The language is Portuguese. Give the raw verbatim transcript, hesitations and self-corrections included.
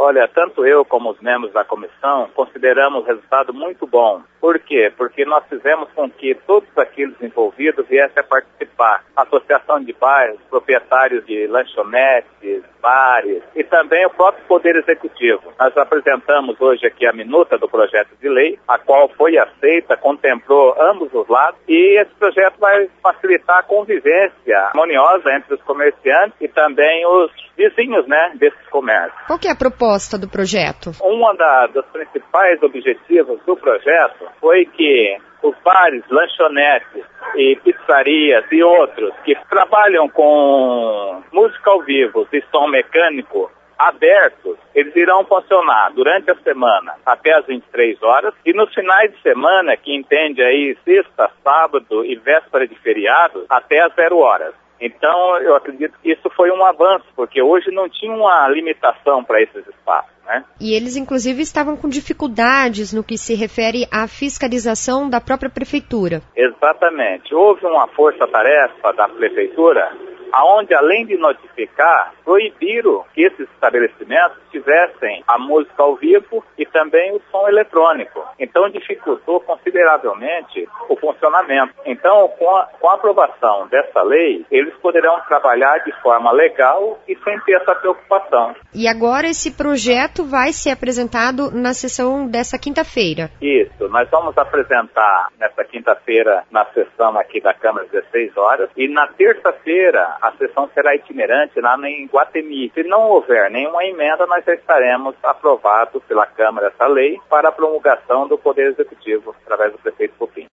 Olha, tanto eu como os membros da comissão consideramos o resultado muito bom. Por quê? Porque nós fizemos com que todos aqueles envolvidos viessem a participar. Associação de bairros, proprietários de lanchonetes, bares e também o próprio Poder Executivo. Nós apresentamos hoje aqui a minuta do projeto de lei, a qual foi aceita, contemplou ambos os lados e esse projeto vai facilitar a convivência harmoniosa entre os comerciantes e também os vizinhos, né, desses comércios. Qual que é a proposta do projeto? Um da, dos principais objetivos do projeto foi que os bares, lanchonetes e pizzarias e outros que trabalham com música ao vivo e som mecânico abertos, eles irão funcionar durante a semana até as vinte e três horas e nos finais de semana, que entende aí sexta, sábado e véspera de feriado, até as zero horas. Então, eu acredito que isso foi um avanço, porque hoje não tinha uma limitação para esses espaços, né? E eles, inclusive, estavam com dificuldades no que se refere à fiscalização da própria prefeitura. Exatamente. Houve uma força-tarefa da prefeitura, aonde, além de notificar, proibiram que esses estabelecimentos tivessem a música ao vivo e também o som eletrônico. Então, dificultou consideravelmente o funcionamento. Então, com a, com a aprovação dessa lei, eles poderão trabalhar de forma legal e sem ter essa preocupação. E agora esse projeto vai ser apresentado na sessão dessa quinta-feira. Isso, nós vamos apresentar nessa quinta-feira na sessão aqui da Câmara às dezesseis horas e na terça-feira a sessão será itinerante lá em Guatemi. Se não houver nenhuma emenda, nós já estaremos aprovados pela Câmara essa lei para a promulgação do Poder Executivo através do prefeito Pupim.